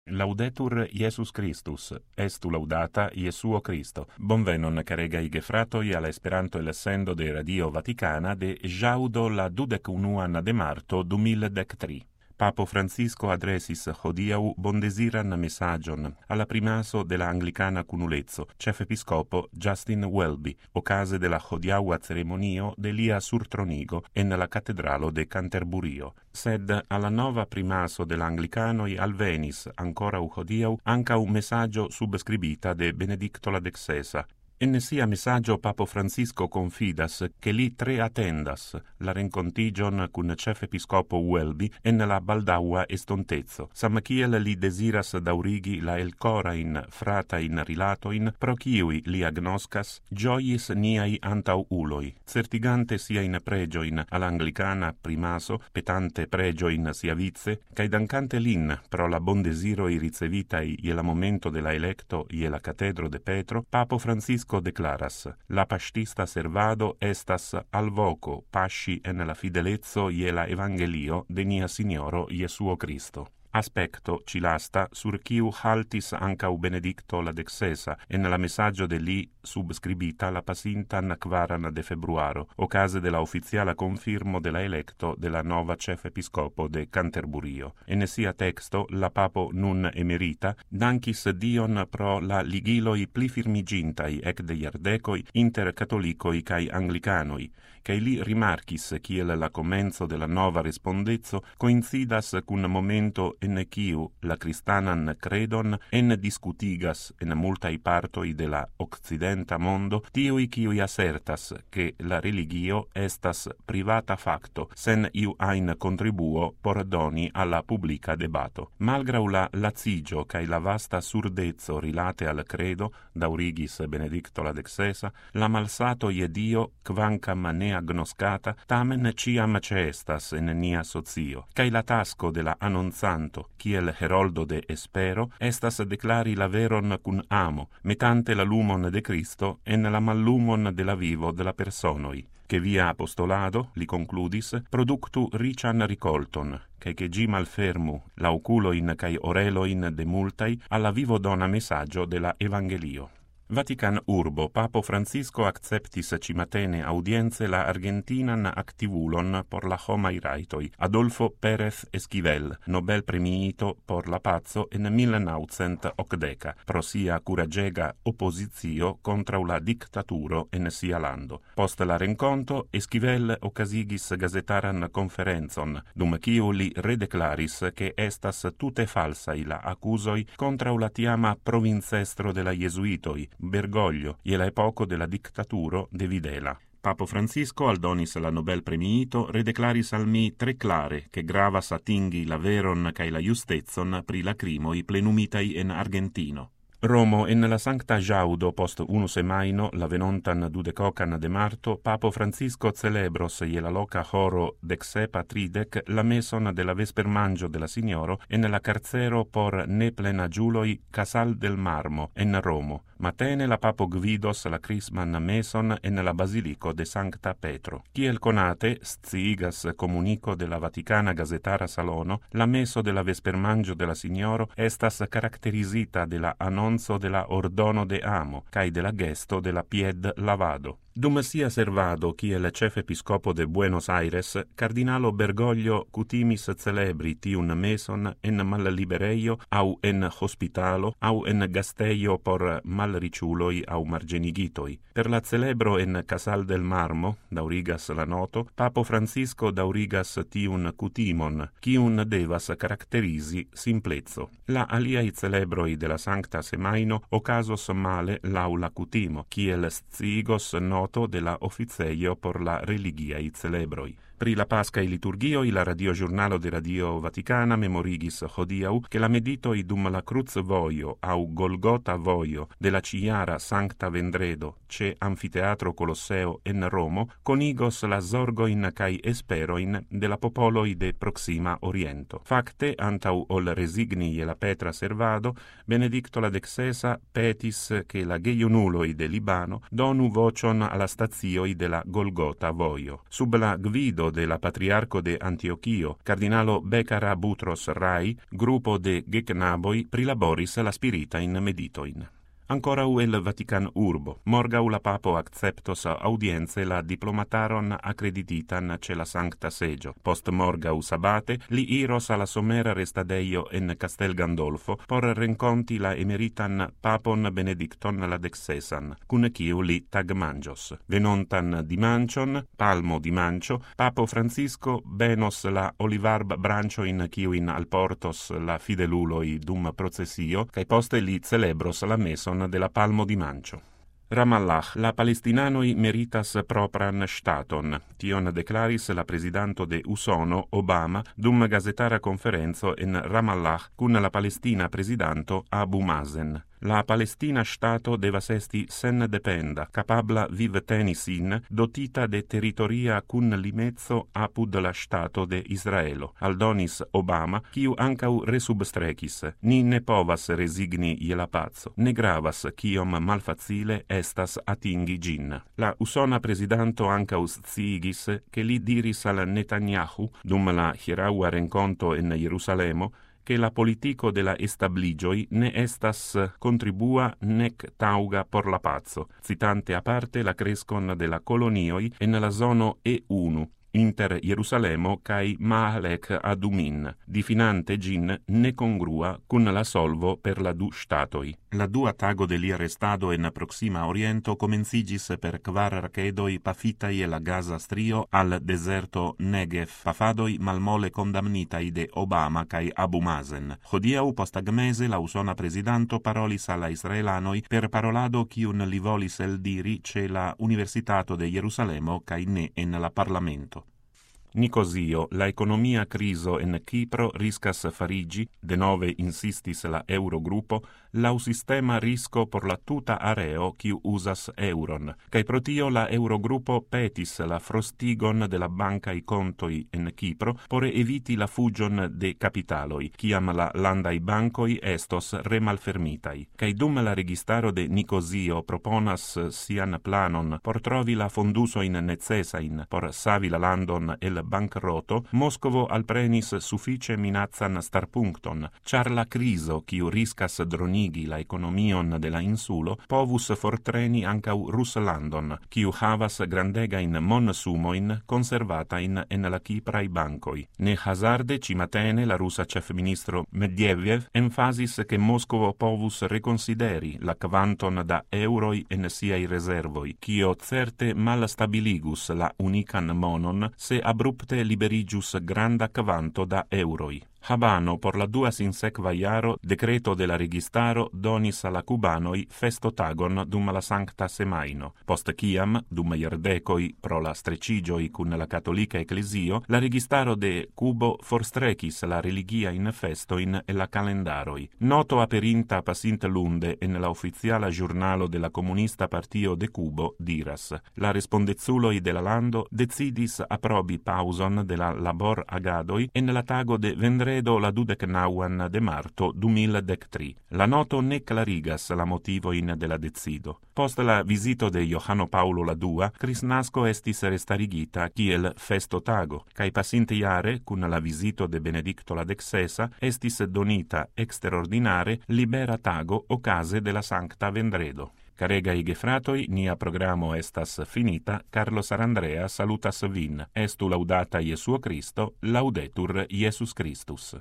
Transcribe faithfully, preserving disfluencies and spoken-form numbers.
Laudetur Iesus Christus, estu laudata Iesuo Christo. Bonvenon caregai gefratoi alla Esperanto el sendo de Radio Vaticana de jaudo la dudec unuan de marto du mil dec tri. Papo Francisco adresis hodiau bondesiran messagion alla primaso de la Anglicana Cunulezzo, chef episcopo Justin Welby, ocase de la hodiaua ceremonio de lia surtronigo en la cattedralo de Canterburio. Sed alla nova primaso de l'Anglicanoi alvenis, ancora u hodiau, anca un messaggio subscribita de Benedicto la Dexesa. En sia messaggio Papo Francisco confidas che li tre attendas la rencontigion cun chef episcopo Welby en la baldaua estontezzo, sam kiel li desiras daurigi la elcora in frata in rilatoin, pro kiui li agnoscas, gioiis niai antau uloi, certigante sia in pregioin all'Anglicana primaso, petante pregioin sia vize, cae dancante lin pro la bon desiroi ricevitai ie la momento de la electo ie la catedro de Petro, Papo Francisco declaras: la pastista servado estas al voco pasci en la fidelezzo ie la evangelio de nia Signoro Iesuo Cristo. Aspecto cilasta sur quiu haltis ancau Benedicto la Dexesa en la messaggio de li subscribita la pasintan quaran de februaro, ocase de la officiala confirmo de la electo de la nova chef episcopo de Canterburio. En sia texto la papo nun emerita dancis Dion pro la ligiloi pli firmigintai ec de iardecoi inter catholicoi cae anglicanoi, cae li rimarchis kiel la comenzo de la nova respondezzo coincidas cun momento en quiu la cristanan credon en discutigas en multai partoi de la occidenta mondo tiui quiui assertas che la religio estas privata facto sen iu ein contribuo por doni alla publica debato. Malgrau la lazigio cae la vasta surdezzo rilate al credo, daurigis Benedicto la Dexesa, la malsato ie Dio, quancam ne agnoscata, tamen ciam cestas en nia socio, cae la tasco de la annonzanto kiel heroldo de espero, estas declari la veron cun amo, metante la lumon de Cristo en la mallumon de la vivo de la personoi, che via apostolado, li concludis, productu rician ricolton, cae che gi malfermu la oculoin cae oreloin de multai alla vivo dona messaggio de la Evangelio. Vatican urbo, Papo Francisco acceptis cimatene audienze la argentinan activulon por la homai raitoi, Adolfo Pérez Esquivel, Nobel premiito por la pazzo en mil naucent octanta, pro sia curagega oppositio contra la dictaturo en sia lando. Post la renconto, Esquivel ocasigis gazetaran conferenzon, dum quiu li redeclaris che estas tute falsai la accusoi contra la tiama provincestro de la Jesuitoi, Bergoglio, ie la epoco della dictaturo de Videla. Papo Francisco aldonis la Nobel premiito redeclaris al mi tre clare che gravas atingi la veron cae la justezzon pri la crimoi plenumitai en Argentino. Romo, en la sancta jaudo post unu semaino, la venontan dudecocan de marto, Papo Francisco celebros ie la loca horo dexepa tridec la meson de la vespermangio de la Signoro en la carcero por ne plenagiuloi Casal del Marmo, en Romo. Matene la Papo gvidos la crisman meson en la Basilico de Sancta Petro. Kiel conate, sciigas comunico de la Vaticana Gazetara Salono, la meso de la vespermangio de la Signoro estas caracterizita de la annonzo de la ordono de amo, cae de la gesto de la pied lavado. Dum sia servado, kiel chef episcopo de Buenos Aires, cardinalo Bergoglio cutimis celebri tiun meson en mallibereio, au en hospitalo, au en gasteio por malriciuloi au margenigitoi. Per la celebro en Casal del Marmo, daurigas la noto, Papo Francisco daurigas tiun cutimon, quiun devas caracterisi simplezzo. La aliai celebroi de la Sancta Semaino ocasos male laula cutimo, kiel sciigos noto de la officeio por la religiae celebroi. Pri la Pascae liturgioi la radiogiurnalo de Radio Vaticana memorigis hodiau che la meditoi dum la cruz voio au Golgota voio de la ciara Sancta Vendredo ce Amfiteatro Colosseo en Romo conigos la zorgoin cae esperoin de la popoloi de Proxima Oriento. Facte, antau ol resigni e la Petra servado, Benedicto la Dexesa petis che la geiunuloi de Libano donu vocion alla stazioi de la Golgota voio. Sub la gvido de la patriarco de Antiochio, cardinalo Becara Butros Rai, grupo de geknaboi prilaboris la spiritain meditoin. Ancorau el Vatican urbo, morgau la papo acceptos audienze la diplomataron accredititan ce la Sancta Segio. Post morgau sabate, li iros alla somera restadeio en Castel Gandolfo por renconti la emeritan papon Benedicton la dexesan, cun ciu li tagmangios. Venontan dimancion, palmo dimancio, papo Francisco benos la olivarb brancio in ciuin alportos la fideluloi dum processio, cae poste li celebros la meson de la palmo di mancio. Ramallah, la palestinanoi meritas propran staton. Tion declaris la presidanto de Usono, Obama, dum gazetara conferenzo en Ramallah cun la Palestina presidanto Abu Mazen. La Palestina stato devas esti sen dependa, capabla viv tenis in, dotita de territoria cun limezzo apud la stato de Israelo. Aldonis Obama, quiu ancau resubstrecis, ni ne povas resigni je la pazzo, ne gravas quiom malfacile estas atingi gin. La usona presidanto ancau sciigis che li diris al Netanyahu, dum la hieraua renconto en Jerusalemo, che la politico de la establigioi ne estas contribua nec tauga por la pazzo, citante a parte la crescon de la colonioi en la zono E unu, inter Jerusalemo cae Mahalek Adumin, difinante gin necongrua cun la solvo per la du statoi. La dua tago de lia restado en Proxima Oriento comencigis per kvar racedoi pafitai la Gaza strio al deserto Negev, pafadoi malmole condamnitai de Obama cae Abu Mazen. Hodiau postagmese la usona presidanto parolis alla israelanoi per parolado cium li volis eldiri ce la Universitato de Jerusalemo cae ne en la Parlamento. Nicosio, la economia criso en Kipro riscas farigi, de nove insistis la Eurogruppo, lau sistema risco por la tuta areo quiu usas euron, cae protio la Eurogruppo petis la frostigon de la bancai contoi en Kipro por eviti la fugion de capitaloi, ciam la landai bancoi estos remalfermitai. Cae dum la registaro de Nicosio proponas sian planon por trovi la fondusoin necesain por savi la landon el bancroto, Moscovo alprenis suffice minazzan starpuncton, char la criso, quiu riscas dronigi la economion de la insulo, povus fortreni ancau Ruslandon, quiu havas grandegain monsumoin conservatain en la Kiprai bancoi. Ne hazarde cimatene la russa chef-ministro Medvedev emphasis che Moscovo povus reconsideri la quanton da euroi en siai reservoi, quio certe mal stabiligus la unican monon se abrupte liberigius granda quanto da euroi. Habano por la dua sinsequa iaro decreto de la registaro donis alla cubanoi festotagon dum la sancta semaino. Post ciam, dum iardecoi pro la strecigioi cun la catolica ecclesio, la registaro de Cubo forstrecis la religia in festoin e la calendaroi. Noto aperinta pasint lunde en la ufficiala giurnalo de la comunista partio de Cubo diras: la respondezuloi de la lando decidis aprobi pauson de la labor agadoi en la tago de vendredo la dudecnauan de marto du mil dectri. La noto ne clarigas la motivoin de la decido. Post la visito de Johano Paulo la dua, Crisnasco estis restarigita kiel festo tago, cae passinte iare, cun la visito de Benedicto la dexesa, estis donita extraordinare libera tago ocase de la Sancta Vendredo. Caregai gefratoi, nia programo estas finita, Carlos Arandrea salutas vin. Estu laudata Iesuo Christo, laudetur Iesus Christus.